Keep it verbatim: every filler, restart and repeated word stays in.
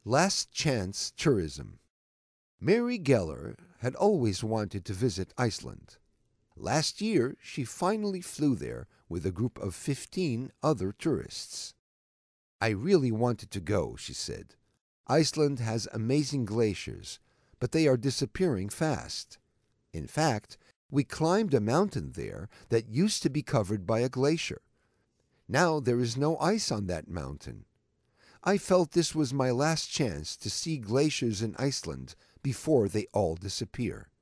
Last Chance Tourism. Mary Geller had always wanted to visit Iceland. Last year, she finally flew there with a group of fifteen other tourists. I really wanted to go, she said. Iceland has amazing glaciers, but they are disappearing fast. In fact, we climbed a mountain there that used to be covered by a glacier. Now there is no ice on that mountain. I felt this was my last chance to see glaciers in Iceland before they all disappear.